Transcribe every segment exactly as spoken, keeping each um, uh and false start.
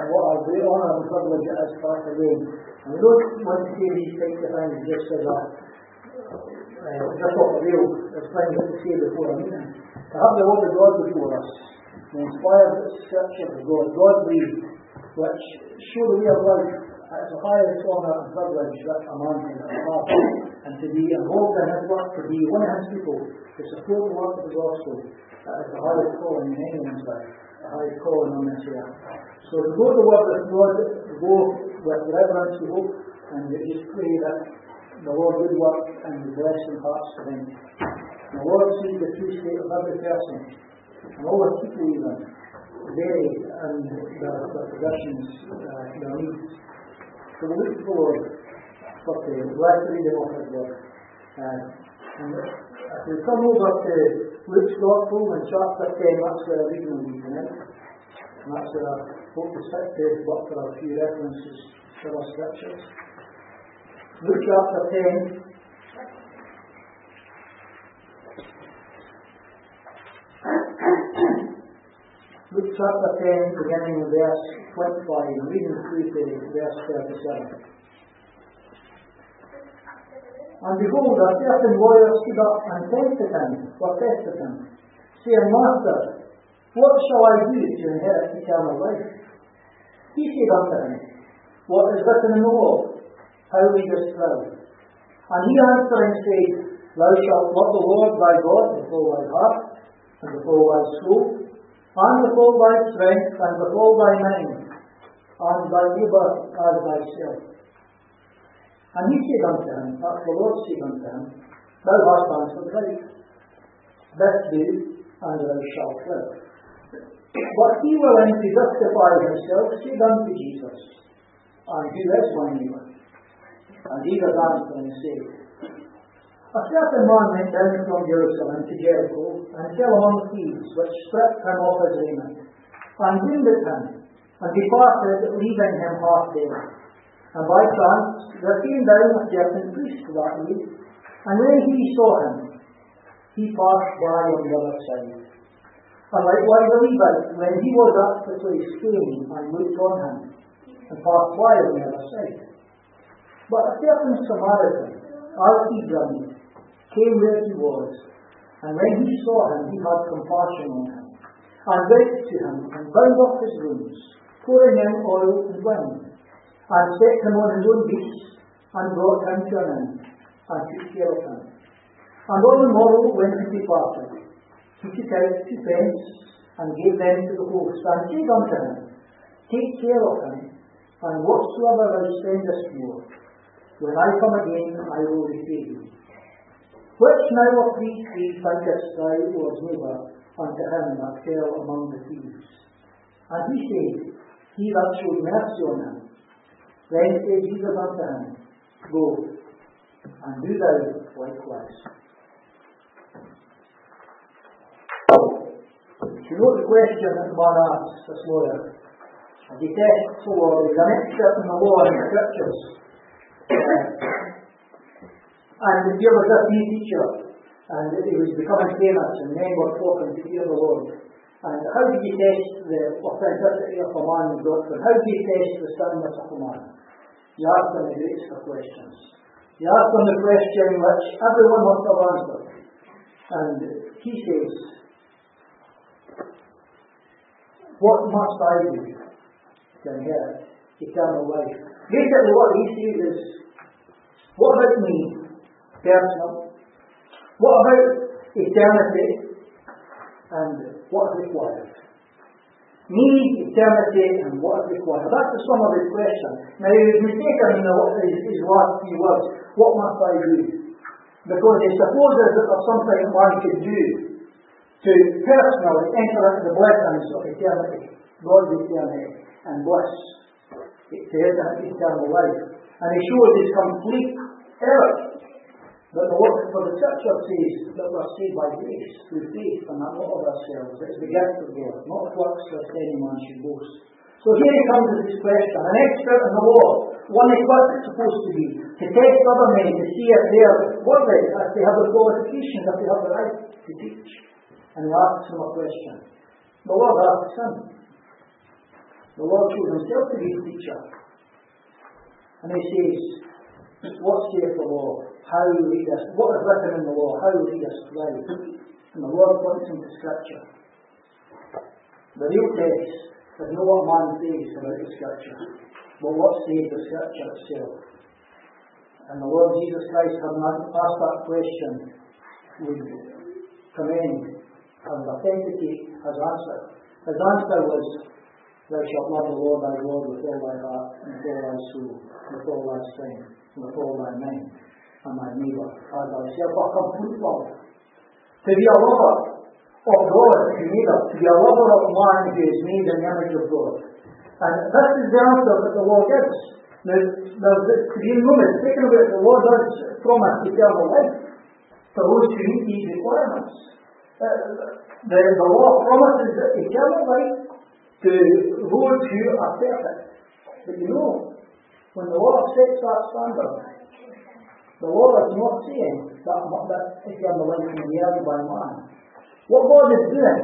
what a great honour and privilege it is for us again. And we don't want to say these types of things just as a uh, just off the rail, as things that we say before a meeting. To have the Word of God before us, the inspired Scripture of God, God breathed, which show the way of life. It's the highest honour and privilege that a man can have, and to be involved in his work, to be one of his people, to support the work of the gospel. That is the highest calling in anyone's life, the highest calling on this earth. So to go to the Word of God, to go with reverence, we hope, and we just pray that the Lord would work and would bless their hearts to him. The Lord sees the true state of every person, and all the people even, vary in their, their positions, uh, their needs. So we look forward for the blessed reading of His Word. Uh, and if we come over to Luke's Gospel in chapter ten, that's where our reading will be tonight. And that's where I hope to stick to, but for a few references to our scriptures. Luke chapter ten. Luke chapter ten, beginning with verse twenty-five, and reading through to verse thirty-seven. And behold, a certain lawyer stood up and tempted him, or tested him, saying, Master, what shall I do to inherit eternal life? He said unto him, What is written in the law? How readest thou? And he answering said, Thou shalt love the Lord thy God with all thy heart, and with all thy soul, and with all thy strength, and with all thy mind, and thy neighbour as thyself. And he said unto him, that's the Lord said unto him, Thou hast answered right. This do, and thou shalt live. But he willing to justify himself said unto Jesus, And who is my neighbour? And Jesus answering said, A certain man went down from Jerusalem to Jericho, and fell among thieves, which stripped him of his raiment, and wounded him, and departed, leaving him half dead. And by chance there came down a certain priest that way, and when he saw him, he passed by on the other side. And likewise a Levite, when he was at the place, came and looked on him, and passed by on the other side. But a certain Samaritan, as he journeyed, came where he was, and when he saw him, he had compassion on him, and went to him, and bound up his wounds, pouring in oil and wine, and set him on his own beasts, and brought him to an inn, and took care of him. And on the morrow, when he departed, he took out two pence, and gave them to the host, and said unto him, Take care of him, and whatsoever thou spendest more, when I come again, I will repay thee. Which now of these three thinkest thou was neighbour unto him that fell among the thieves? And he said, He that showed mercy on him. Then said Jesus unto him, Go, and do thou likewise. You know the question that the man asks this lawyer. As he tests the law, he's an expert in the law and the scriptures. And here was this new teacher, and he was becoming famous, and men were talking to hear the Lord. And how did you test the authenticity of a man's doctrine? How do you test the soundness of a man? You ask them the greatest of questions. You ask them the question which everyone must have answered. And he says, What must I do to inherit eternal life? Basically what he says is, what about me, personal? What about eternity? And what is required? Me, eternity, and what is required? That's the sum of his question. Now he's mistaken in his, his last few words. What must I do? Because he supposes that there's something one could do to personally enter into the blessings of eternity, God's eternity, and bliss, to eternal life. And he shows his complete error. But the work for the scripture says that we're saved by grace, through faith, and not of ourselves. It's the gift of God, not of works that any man should boast. So here he comes with this question. An expert in the law, one is what it's supposed to be, to test other men to see if they are worthy, if they have the qualifications, if they have the right to teach. And he asks him a question. The Lord asks him, The Lord shows himself to be the teacher. And he says, what saith the law? How readest? What is written in the law? How readest thou? And the Lord points him to Scripture. The real test is not what man says about the Scripture, but what says the Scripture itself. And the Lord Jesus Christ, having asked that question, would commend and authenticate his answer. His answer was, thou shalt love the Lord thy God with all thy heart, and with all thy soul, and with all thy strength, and with all thy mind, and thy neighbour as thyself. A complete love. To be a lover of God who made us, to be a lover of man who is made in the image of God. And this is the answer that the Lord gives. Now, there's to be in moments taken about the Lord does promise eternal life for those who meet these requirements. Uh, the, the law promises eternal life to those who are perfect. But you know, when the Lord sets that standard, the Lord is not saying that, that eternal life can be earned by man. What God is doing,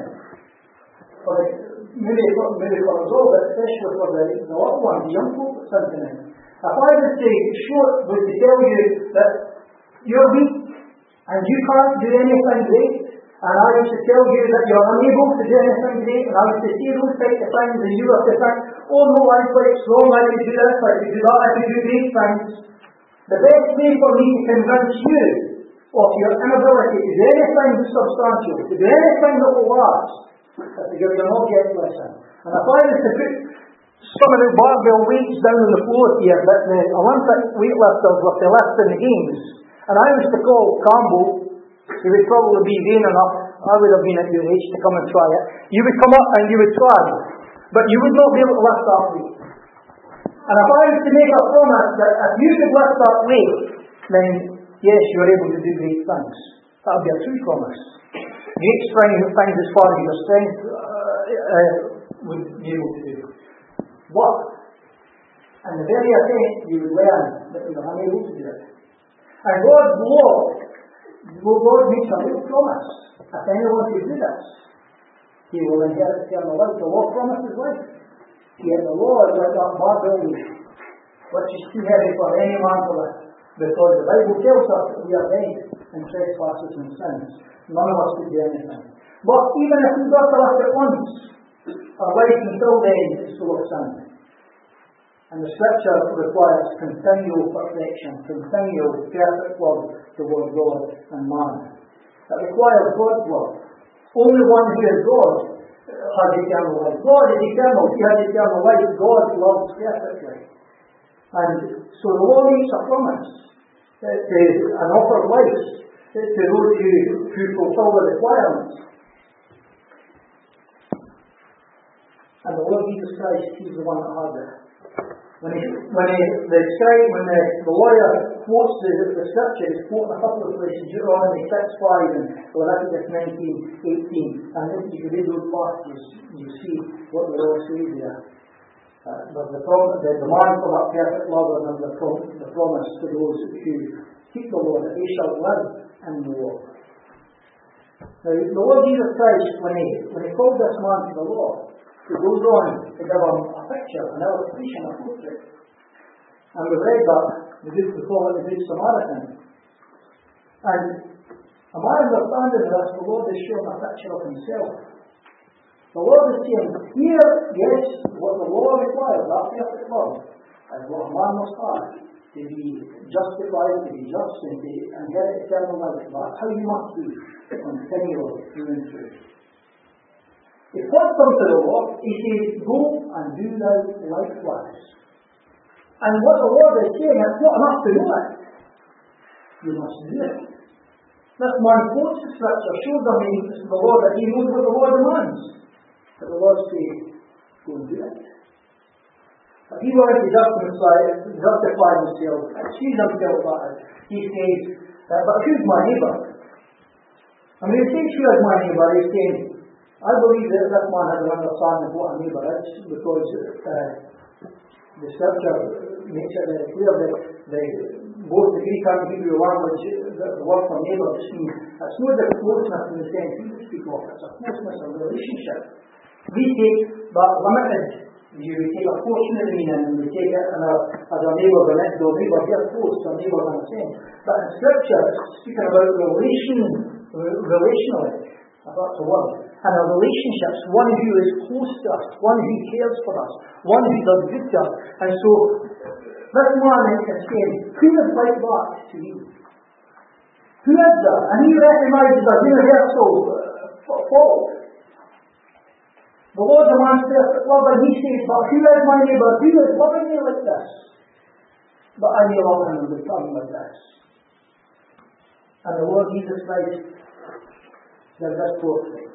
for the, maybe, for, maybe for us all, but especially for the, the little ones, the young folk that's thinking it. If I would say, sure, was to tell you that you're weak and you can't do anything great, and I was to tell you that you're unable to do anything great, and I was to say those types of things, and you were to think, oh no, I'm quite strong, I can do this, I can do that, I can do great things. The best way for me to convince you of your inability to do anything substantial, to do anything that will last, is to give you an object lesson. And if I was to put some of the barbell weights down on the floor here that the Olympic weightlifters were to lift in the games, and I was to call Campbell, he would probably be vain enough, I would have been at your age to come and try it. You would come up and you would try, but you would not be able to lift that weight. And if I was to make a promise that if you could lift that weight, then yes, you're able to do great things. That would be a true promise. Great strength things as far as your strength uh, uh, would be able to do. But, and the very attempt you would learn that you were unable to do it. And God's law, God makes a real promise. If anyone could do this, he will inherit eternal life. The law promises life. Yet the law is like that barbell weight, which is too heavy for any man to lift. Because the Bible tells us that we are dead in trespasses and sins. None of us could do anything. But even if we got to lift it once, our life until then is full of sin. And the Scripture requires continual perfection, continual perfect love toward God and man. It requires God's love. Only one who is God has eternal life. God is eternal. He has eternal life. God loves perfectly. And so the law makes a promise, uh, to, an offer of life to, to those who, who fulfill the requirements. And the Lord Jesus Christ, He's the one that has it. When he, when he, the scribe, when the, the lawyer quotes the, the Scripture, he's quoting a couple of places, Deuteronomy six five and Leviticus nineteen eighteen. And if you read those passages, you see what the Lord says there. Uh, there's the, prom- the demand for that perfect love, and there's the, prom- the promise to those who keep the law, that they shall live in the law. Now, the Lord Jesus Christ, when he, when he called this man to the law, he goes on to give him a picture, an illustration, a portrait. And we've read that, the good before the Good Samaritan. And a my understanding of this, the Lord is showing a picture of himself. The Lord is saying, here, yes, what the law requires, that perfect love, is what a man must have to be justified, to be just, and to inherit eternal life. That's how you must be continually through and through. He points them to the law. He says, go and do thou likewise. And what the Lord is saying, it's not enough to know it. You must do it. This man quotes the Scripture, shows them the law, that he knows what the law demands. But the Lord says, go and do it. If he wanted to justify, justify himself, excuse himself that is, he says, uh, but who's my neighbour? And when he says who is my neighbour, he's saying, I believe that this man has an understanding of what a neighbour is, because uh, the Scripture makes it very clear that the, both the Greek and Hebrew language, the, the word for neighbour just means, it's not a closeness in the sense we speak of, it's a closeness of relationship. We take that limited You take a portion of the meaning and you take it and a, as a neighbour, the next door neighbour, you're close, a neighbour on the same. But in Scripture, it's speaking about relation, relationally. That's the word. And our relationships, one who is close to us, one who cares for us, one who does good to us. And so, this man is saying, who is like that to you? Who is that? And he recognises a universal fault. The Lord demands perfect love, and he says, but who is my neighbour? Who is loving me like this? But I may love him in return like this. And the Lord Jesus Christ does this portrait.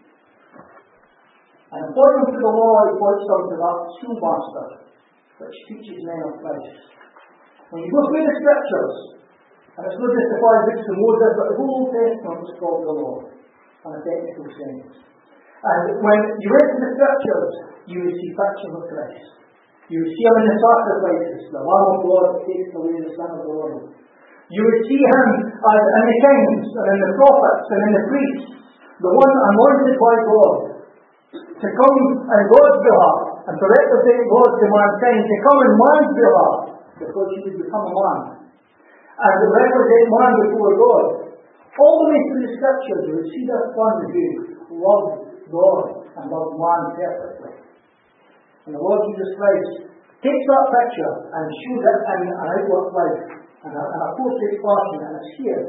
And according to the law, he points them to that schoolmaster which teaches men of Christ. When you go through the Scriptures, and it's not just the five books of Moses, but the whole Old Testament is called the law, in a technical sense. And when you read the Scriptures, you will see pictures of Christ. You will see him in the sacrifices, the Lamb of God that takes away the sin of the world. You will see him as in the kings, and in the prophets, and in the priests, the one anointed by God, to come on God's behalf, and to represent God to mankind, to come on man's behalf, because he would become a man, and to represent man before God. All the way through the Scriptures, you will see this one who loved God and loved man perfectly. And the Lord Jesus Christ takes that picture and shows it in an outward life, in a, in a portrait fashion, and it's here.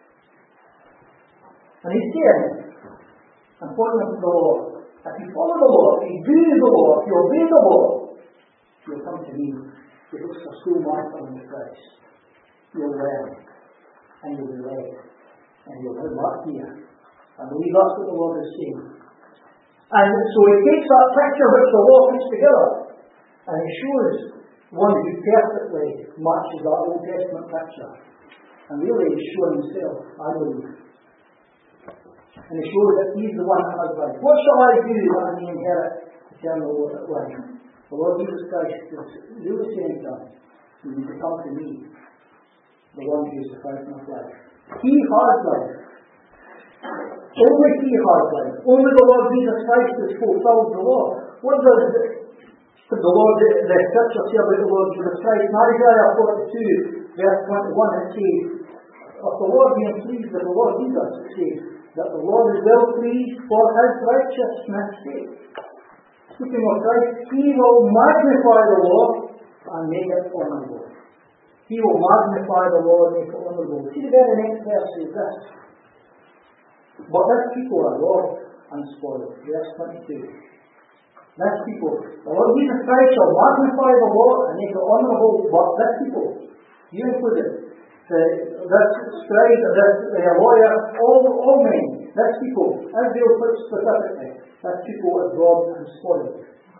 And he's saying, according to the law, if you follow the law, if you do the law, if you obey the law, you'll come to me. You'll look for schoolmaster in Christ. You'll learn, and you'll be led, and you'll live back here. I believe that's what the Lord is saying. And so he takes that picture which the law puts together, and he shows one who perfectly matches that Old Testament picture. And really he's showing himself, I believe. And he shows that he's the one that has life. What shall I do that I may inherit eternal life? The Lord Jesus Christ is really saying to us, you need to come to me, the one who is the fountain of life. He has life. Only he has life. Only the Lord Jesus Christ has fulfilled the law. What does the, the Lord, the, the Scripture say about the Lord Jesus Christ? In Isaiah forty-two, verse twenty-one, it says, of the Lord being pleased with the Lord Jesus, it says, that the Lord is well pleased for his righteousness' sake. Speaking of Christ, he will magnify the law and make it honourable. He will magnify the law and make it honourable. See the very next verse says this. But this people are lost and spoiled. Verse twenty-two. This people, the Lord Jesus Christ shall magnify the law and make it honourable, but this people, you included, the, this scribe, this uh, lawyer, all, all men, this people, Israel specifically, this people is robbed and spoiled.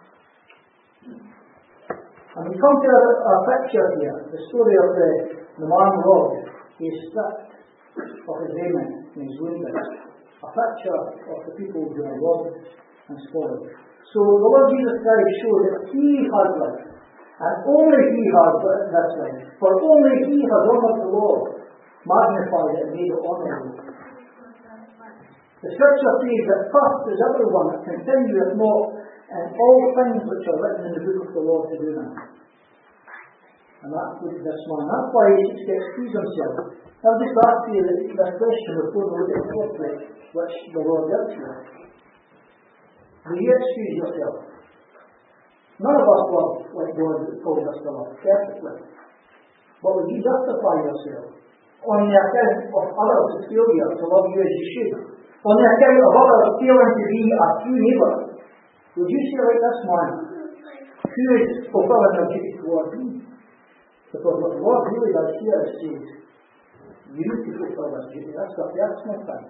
And we come to a, a picture here, the story of the, the man robbed. He is stripped of his raiment and he's wounded. A picture of the people who are robbed and spoiled. So the Lord Jesus Christ shows that he has life. And only he has this life. For only he has honoured the law, magnified it and made it honourable. The Scripture says that first is everyone that continueth not in all things which are written in the book of the law to do them. And that includes this man. That's why he seeks to excuse himself. I'll just ask you this question before we look at the portrait which the Lord gives you. Will you excuse yourself? None of us love like God told us to love perfectly. But will you justify yourself on the account of others' failure to love you as you should? On the account of others failing to be a true neighbour? Would you say like this man, who is fulfilling their duty towards me? Because what the Lord really does here is says, you need to fulfill this duty. That's the personal thing.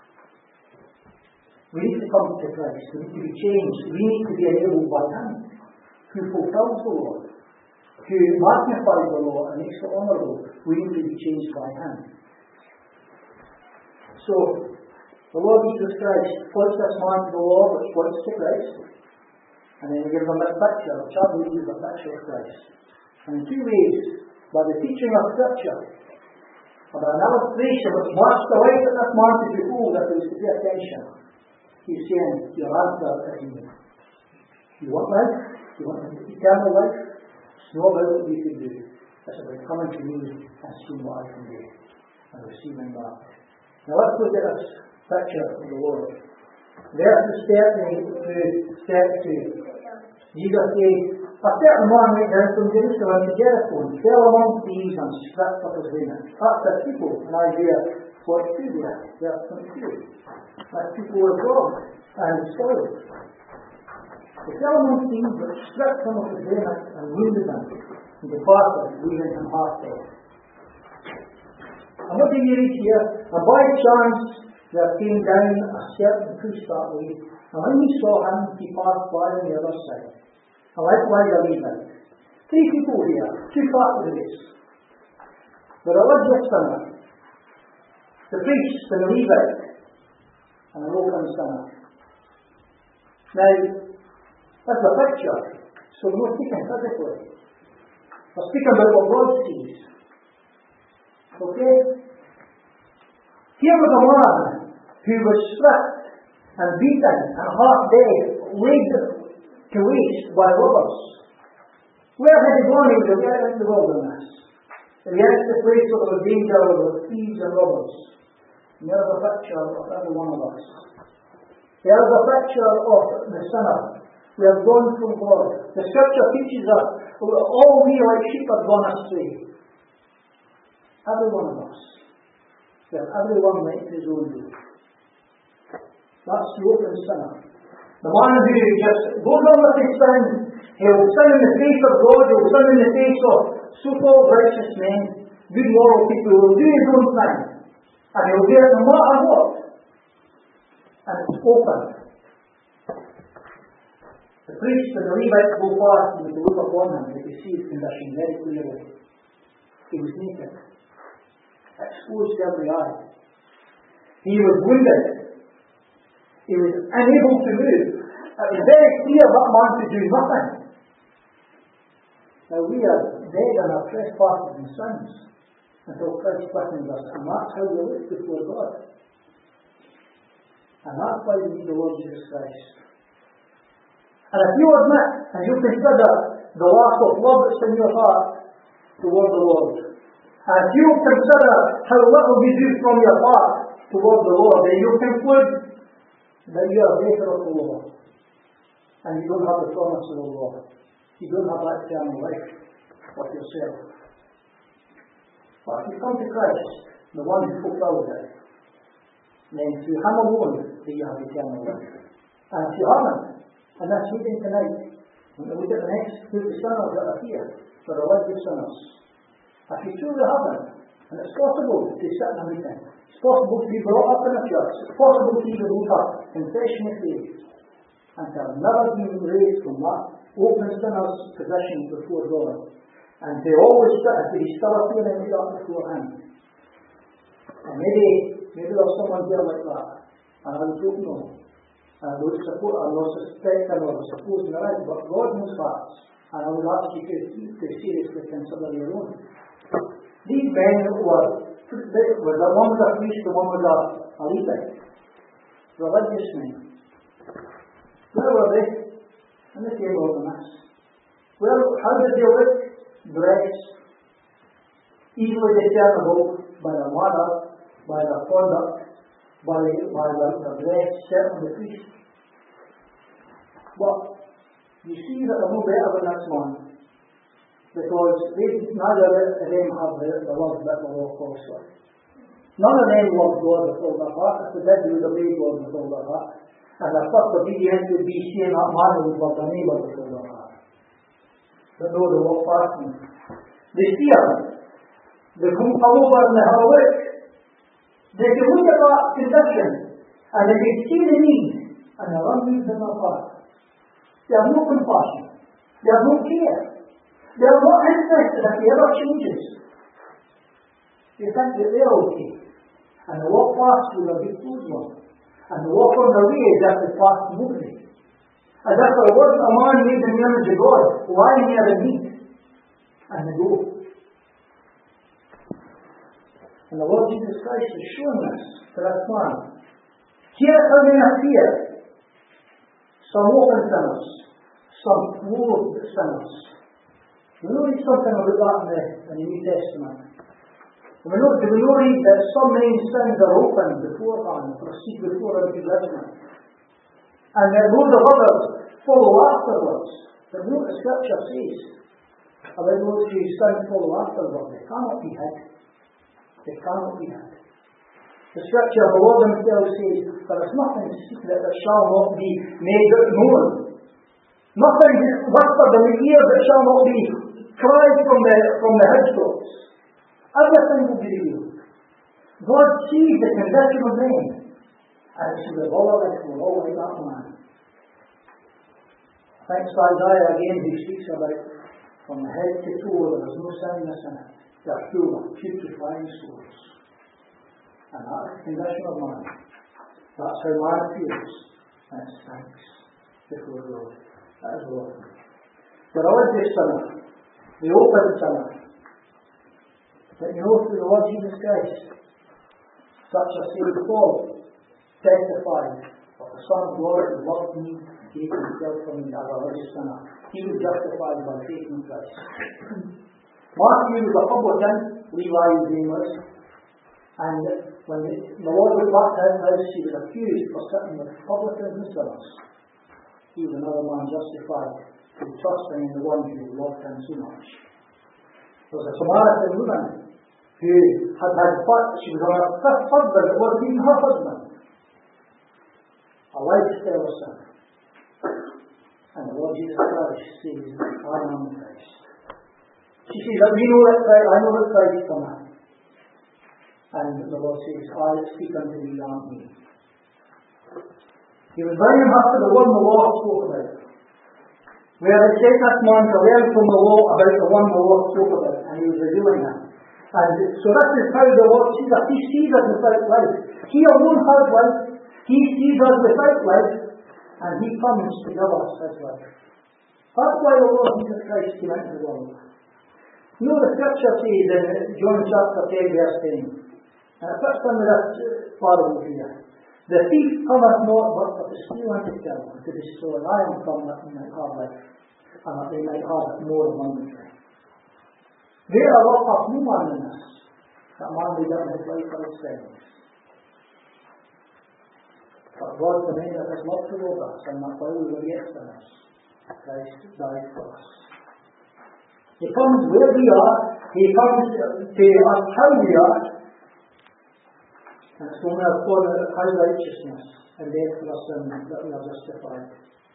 We need to come to Christ. We need to be changed. We need to be enabled by Him, who fulfills the law, who magnifies the law and makes it honourable. We need to be changed by Him. So, the Lord Jesus Christ points this man to the law, which points to Christ, and then he gives him this picture, which I believe is a picture of Christ. And in two ways, by the teaching of Scripture, and by an illustration which marks the life that this man to behold if he was to pay attention. He's saying, your answer is me. You want life? You want eternal life? It's not about what you can do. It's about coming to me and seeing what I can do and receiving that. Now let's look at this picture of the Lord. Verses thirty to thirty-two. Jesus said, a certain man went down from Jerusalem to Jericho and fell among thieves and stripped up his raiment. That's the people in Isaiah forty-two there, verse twenty-two. That people were robbed and spoiled. They fell among thieves but stripped him of his raiment and wounded him and departed, leaving him half dead. And what do you read here? And by chance there came down a certain priest that way, and when he saw him, he passed by on the other side. And likewise a Levite. Three people here, two categories. The religious sinner, the priest and the Levite, and the local sinner. Now, that's a picture, so we're not speaking physically. We're speaking about what God sees. Okay? Here was a man who was stripped and beaten and half dead, laid to waste by robbers. Where had he gone? He was out in the wilderness. He went to the place where there was danger of thieves and robbers. And there's a picture of every one of us. There's a picture of the sinner. We have gone from God. The scripture teaches us that all we like sheep have gone astray. Every one of us. That everyone went his own way. That's the open sinner. The man who just goes on with his sin, he'll sin in the face of God, he'll sin in the face of so-called righteous men, good moral people, he'll do his own thing. And he'll do it no matter what. And it's open. The priest and the Levite go past and they look upon him, they can see his condition very clearly. He was naked, exposed to every eye. He was wounded. He was unable to move. It was very clear that man could do nothing. Now we are dead in our trespasses and sins until Christ quickens us, and that's how we look before God. And that's why we need the Lord Jesus Christ. And if you admit and you consider the lack of love that's in your heart toward the Lord, and if you consider how little you do from your heart toward the Lord, then you conclude that you are better off the Lord. And you don't have the promise of the Lord. You don't have that eternal life for yourself. But if you come to Christ, the one who fulfills it, then through Him alone do you have eternal life. And if you haven't, and that's meeting tonight, when we look at the next group of sinners that are here, the religious sinners, if you truly haven't, and it's possible to sit in a meeting, it's possible to be brought up in a church, it's possible to even look up, confession of faith, and to have never been raised from that open sinner's position before God, and to always sit and to be still feeling made up before Him. And maybe, maybe there's someone here like that, and I don't know. And I would support, I will suspect and I will suppose there is, but God knows hearts, and I would ask you to, to seriously consider your own. These men were, were the one was a priest, the one was a, a Levite, religious men. Where were they? In the same wilderness. Well, how did they look? Dressed, easily discernible by their manner, by their conduct, by, by their, their dress, certainly the priest. But you see that they're no better than this one, because they, neither of them have the, the love that the law calls for. None of them loved God with all their heart. If they did, they would obey God with all their heart. And their first obedience would be seeing that man who would love their neighbour with all their heart. But no, they walk past him. They see him. They come over and they have a look. They can look at that condition and they can see the need and they're unmoved in their heart. They have no compassion. They have no care. They are not interested if he ever changes. They think that they're okay. And they walk past with a big clothes on. And they walk on their way as if they passed nobody. As if there wasn't a man made in the image of God lying there in need. And they go. And the Lord Jesus Christ is showing us to this man. Here how they appear. Some open sinners, some flawed sinners. We know read something about that in the, in the New Testament. And we know, do we know read that some men's sins are open beforehand, proceed before unto judgment, and that loads of others follow afterwards? But what the Scripture says about those whose sins follow afterwards, they cannot be hid. They cannot be hid. The Scripture, the Lord Himself says, there is nothing secret that shall not be made known. Nothing whispered in the ear that shall not be cried from the from the housetops. Everything will be revealed. God sees the condition of men, and it's with all of us, we're all like that man. Thanks to Isaiah again, he speaks about from the head to toe there is no sinness in it. They're full of putrefying souls. And that's the condition of man. That's how man feels. And it stinks before God. That is wrong. The religious sinner, the open sinner. But you know, through the Lord Jesus Christ, such as Saint Paul testified of the Son of God who loved me and gave himself for me as a religious sinner. He was justified by faith in Christ. Matthew was a publican, Levi was nameless, and when the, the Lord went back to his house, he was accused for sitting with publicans and sinners. He was another man justified for trusting in the one who loved him so much. There was a Samaritan woman who had had fun. She was on her fifth husband. It wasn't even her husband. A lifestyle of sin. And the Lord Jesus Christ says, I am the Christ. She says, we know that Christ, I know that Christ is coming. And the Lord says, I speak unto thee, and me. He was bringing her to the one the law spoke about. Where it said this man to learn from the law about the one the law spoke about, and he was revealing that. And so this is how the Lord sees us. He sees us without life. He alone has life. He sees us without life, and He comes to give us His life. That's why the Lord Jesus Christ came into the world. You know the Scripture says in John chapter ten verse ten, and it puts in this parable here. The thief cometh not but for to steal and to kill and to destroy. I am come that they might have life, and that they might have it more abundantly. There alloteth no man in this, that man may give his life for his friends. But God commendeth His love toward us, and that while we were yet sinners, Christ died for us. He comes where we are, He comes to us how we are, and it's only upon His righteousness and death for us sin that we are justified.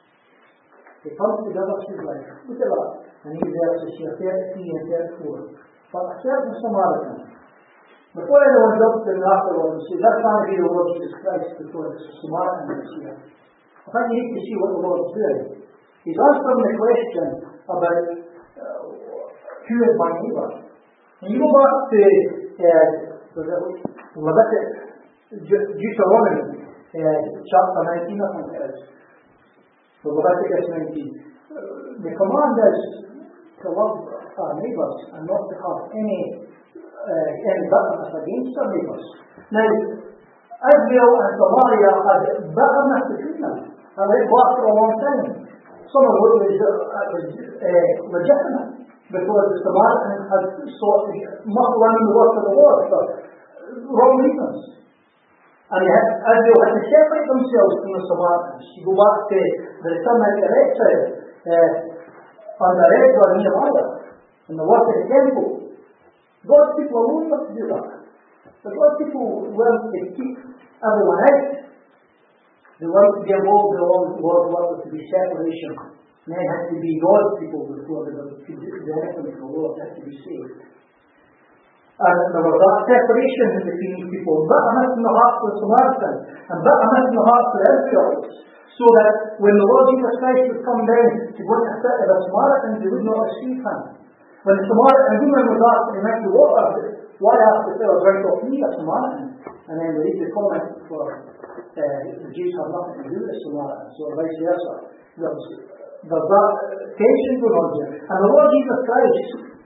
He comes to give us His life. Look at that. And these verses here, thirty-three and thirty-four. But a certain Samaritan, before anyone jumps in afterwards and says, that can't be the Lord Jesus Christ because it's a Samaritan that's here. I think you need to see what the Lord's doing. He's answering the question about uh, who is my neighbour. And you go back to uh, Leviticus, Deuteronomy, uh, chapter nineteen, I think it is. So Leviticus nineteen. Uh, the command is to love our neighbours and not to have any uh, any bitterness against our neighbours. Now, Israel and Samaria had bitterness between them, and they fought for a long time. Some of it was, uh, was uh, legitimate, because the Samaritans had sought to muffle in the work of the Lord for wrong reasons. And had, Israel had to separate themselves from the Samaritans. You go back to the return out of exile uh, under Ezra and Nehemiah and the work of the temple. God's people alone were to do that. But God's people weren't to keep everyone out. They weren't to be involved in the Lord's work, was to be separation. Men had to be God's people before they could do anything for the Lord. They had to be saved. And there was that separation between these people. Bitterness in the hearts of the Samaritans and bitterness in the hearts of the Israelites. So that when the Lord Jesus Christ would come down to go to sit with the Samaritans, they would not receive Him. When the Samaritan woman was asked to drink the water, why ask the fellow drink off me, a Samaritan? And then we read the comment for uh, the Jews have nothing to do with the Samaritans, or vice versa. There's, there's that tension going on here. And the Lord Jesus Christ,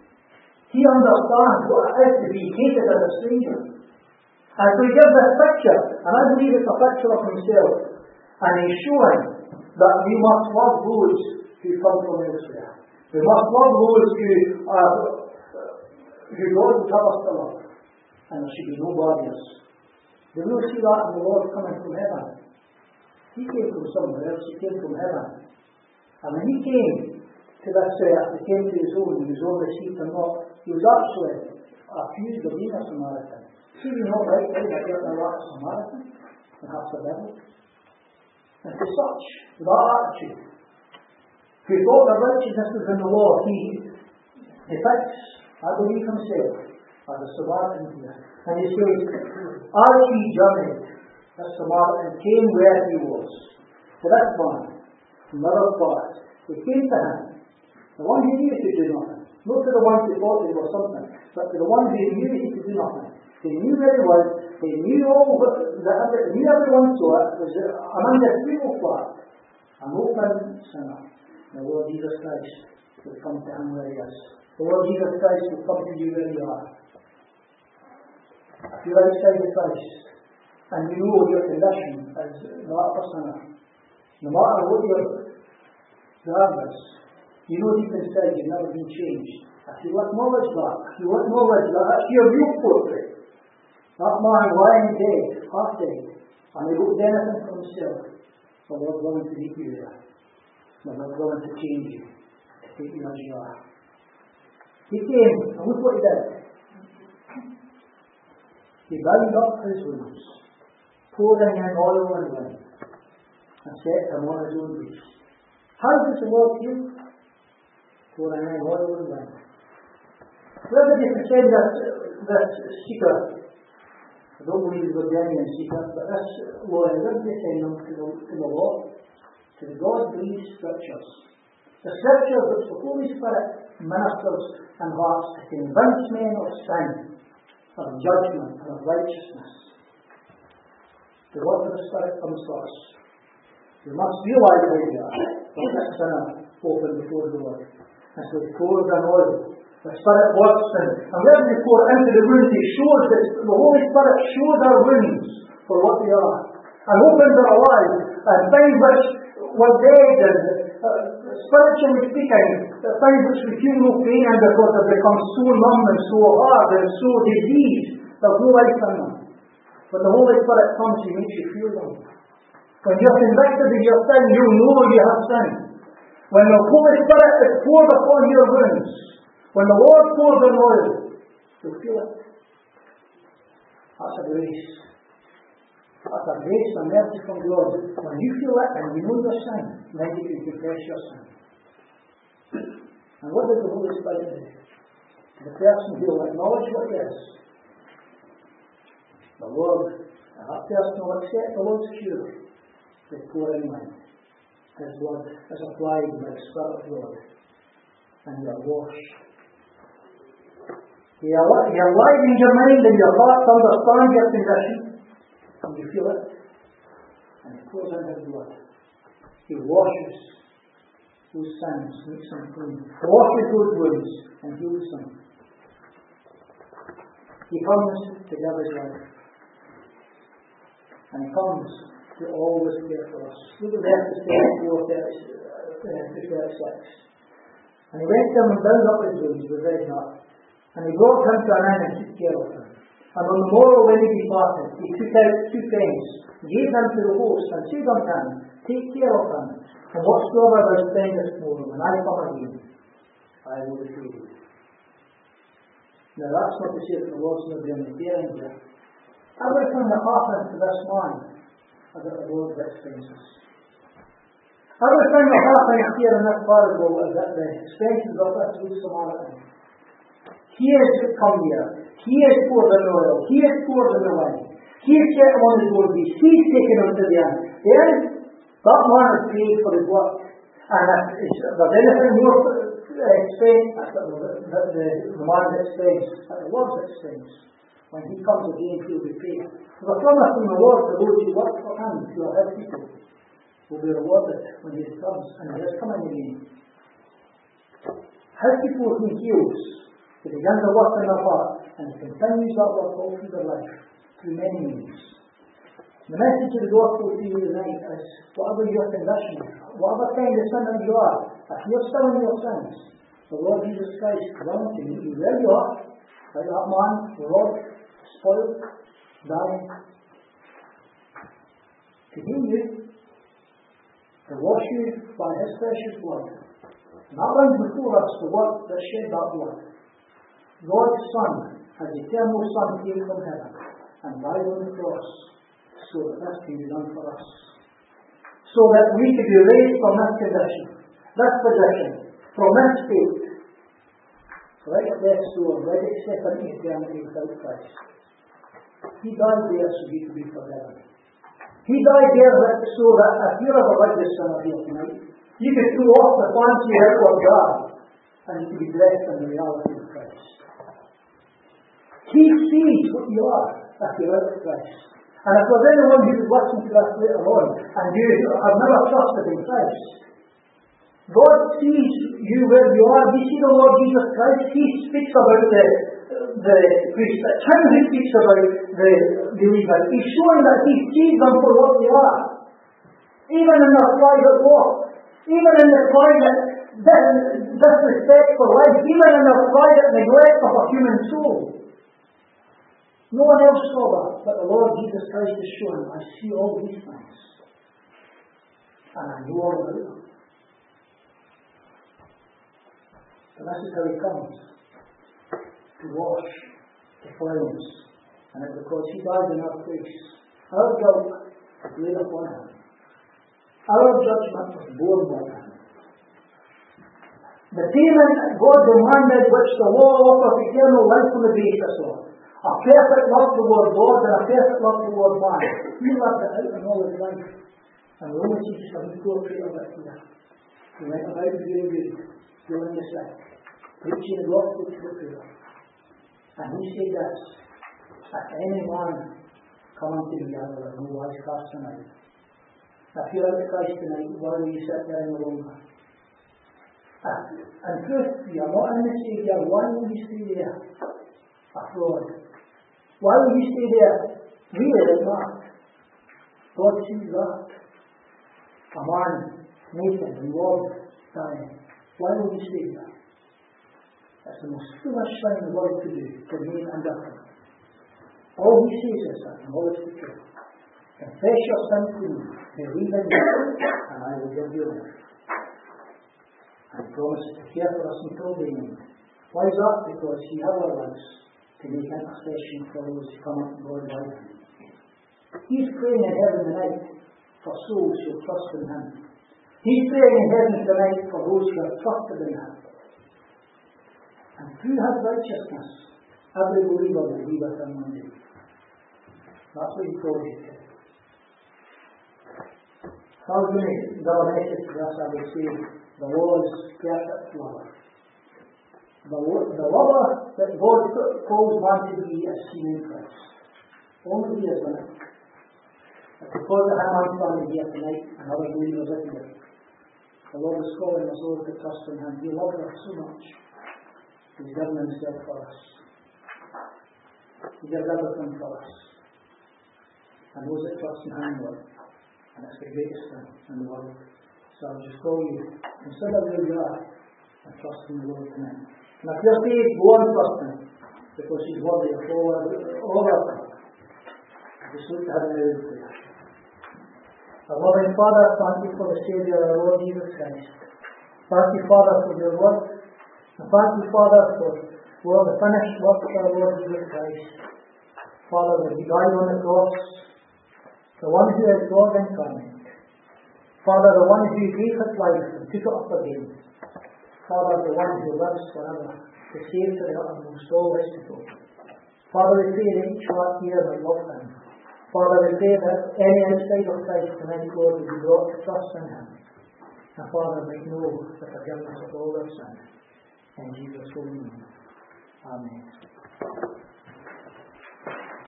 He understands what it is to be hated as a stranger. And so He gives this picture, and I believe it's a picture of Himself. And He's showing that we must love those who come from elsewhere. We must love those who are who God would have us to love. And there should be no barriers. We will see that in the Lord coming from heaven. He came from somewhere else, he came from heaven. And when he came to this earth, he came to his own, and his own received him not. He was actually accused of being a Samaritan. See, we know right now that you're not a Samaritan, and that's the devil. And for such, with that attitude, who thought the righteousness was in the law, he depicts, I believe himself, as a Samaritan here. And he says, as he journeyed, the Samaritan came where he was. To this man, from another part, he came to him, the one who knew he could do nothing. Not to the ones who thought they were something, but to the one who knew he could do nothing. He knew where he was, he knew all that, he knew everyone saw it, was among the people flat, an open sinner. The Lord Jesus Christ will come to him where he is. The Lord Jesus Christ will come to you where you are. If you're outside of Christ, and you know your condition as not a sinner, no matter what your grave is, you know deep inside you've never been changed. If you acknowledge that, if you acknowledge that, that's your real portrait. That man lying dead, half dead, and he wrote anything for himself, the Lord willing to meet you there. The Lord willing to change you, to take you as you are. He came, and look what he did. He bound up his wounds, pouring in oil and wine, and set him on his own beast. How does the Lord heal? Pouring in oil and wine. Where did he send this, this seeker? I don't believe it was the Indian seeker, but this lawyer, where did he send him to the, to the law? To the God-breathed scriptures. The scriptures which the Holy Spirit ministers and hearts to convince men of sin, of judgment, and of righteousness. The word of the Spirit comes to us. We must realize where we are. Like a sinner open before the Lord. And so he pours in oil. The Spirit works in. And when we pour into the wounds, he shows that the Holy Spirit shows our wounds for what they are. And opens our eyes. And things which were dead and uh, spiritually speaking, things which we feel no pain in because they've become so numb and so hard and so diseased, there's no life in them. When the Holy Spirit comes, he makes you feel them. When you're convicted of your sin, you know you have sinned. When the Holy Spirit is poured upon your wounds, when the Lord pours in oil, you'll feel it. That's a grace. That's a grace and mercy from God. When you feel it and you know your sin, then you can confess your sin. And what does the Holy Spirit do? The person who will acknowledge what he is. The Lord, and that person will accept the Lord's cure. They pour in wine. His blood is applied by the Spirit of God. And you are washed. He enlightens your mind and your heart to understand your condition. And you feel it. And he pours in his blood. He washes those sins, makes them clean. He washes those wounds and heals them. He comes to give his life. And he comes to always care for us. Look at verses thirty-four to thirty-six. And he went to him and bound up his wounds with red knot. And he brought him to an inn and took care of him. And on the morrow when he departed, he took out two pence, gave them to the host, and said unto him, take care of him, and whatsoever thou spendest for him, when I come again, I will repay thee. Now that's not to say that the Lord's not doing the caring here. Everything that happened to this man is at the Lord's expenses. Everything that happens here in this parable is at the expenses of this good Samaritan. He has come here. He has poured in the oil. He has poured in the wine. He has set him on his own beast. He has taken him to the end. Then, that man is paid for his work. And if there's anything more expense, the, the, the, the man's expense, at the Lord's expense. When he comes again, he will be paid. There's a promise from the Lord to those who work for him, who are his people, will be rewarded when he comes, and he is coming again. His people he heals, he begins to work in their heart, and he continues that work all through their life, through many means. The message of the gospel to you tonight is, whatever your condition, whatever kind of sinner you are, If you're still in your sins, the Lord Jesus Christ is willing to meet you where you are, like that man, the Lord, spoiled, dying, to heal you, to wash you by His precious blood. And that runs before us, the word that shed that blood. God's Son, as the eternal Son, came from heaven and died on the cross so that this can be done for us. So that we could be raised from this condition, this position, from this state, right at death's door, ready to step into eternity without Christ. He died there so we could be forgiven. He died there so that if you're a religious sinner here tonight, you could throw off the fancy outward garb and you could be dressed in the reality of Christ. He sees what you are if you're out of Christ. And if there's anyone who would listen to us later on and you have never trusted in Christ, God sees you where you are. You see the Lord Jesus Christ. He speaks about the, the priest. It's him who speaks about the believer. He's showing that he sees them for what they are. Even in their private walk. Even in their private disrespect for life. Even in their private neglect of a human soul. No one else saw that, but the Lord Jesus Christ is showing, I see all these things. And I know all about them. And this is how He comes. To wash, to cleanse. And it's because He died in our place. Our guilt was laid upon Him. Our judgment was borne by Him. The payment that God demanded, which the law offers eternal life on the basis of, a perfect love toward God and a perfect love toward man. He loved it out in all His life. And we only see just a wee portrait of it here. He went about doing good, healing the sick, preaching the gospel to the poor. And He said this, if any man come unto me, I will have no wise cast him out. If you're out of Christ tonight, why will you sit there in the longer? In truth, you are not in the Saviour, why will you stay there? A fraud. Why will you stay there? Really like that. God sees that. A man, naked and robbed, dying. Why will you stay there? That's the most foolish thing in the world to do, to remain indifferent. All He says is that, and all is the truth. Confess your sin to me, believe in me, and I will give you life. And He promises to care for us until the end. Why is that? Because He ever lives to make intercession for those who come up to God by Him. He's praying in heaven tonight for souls who trust in Him. He's praying in heaven tonight for those who have trusted in Him. And through His righteousness, every believer will be with Him one day. That's what He told you. If I was going to give a message to this, I would say the Lord's perfect lover. The, the lover that God calls man to be is seen in Christ. Only He is in it. It's because of Him I'm standing here tonight and other believers in here. The Lord is calling us all to trust in Him. He loves us so much. He's given Himself for us. He gives everything for us. And those that trust in Him will. And it's the greatest thing in the world. So I'll just call you, consider where you are and trust in the Lord tonight. And if you're saved, go on trusting, because He's worthy of all our prayer. Just look to Him now in prayer. Our loving Father, thank You for the Saviour, our Lord Jesus Christ. Thank You, Father, for Your word. And thank You, Father, for well, the finished work of our Lord Jesus Christ. Father, that He died on the cross, the one who is God incarnate. Father, the one who gave His life and took it up again. Father, the one who lives forever, to save to the uttermost all His people. Father, we pray that each heart here might love Him. Father, we pray that any outside of Christ tonight, Lord, will be brought to trust in Him. And Father, might know the forgiveness of all their sins. In Jesus' holy name. Amen.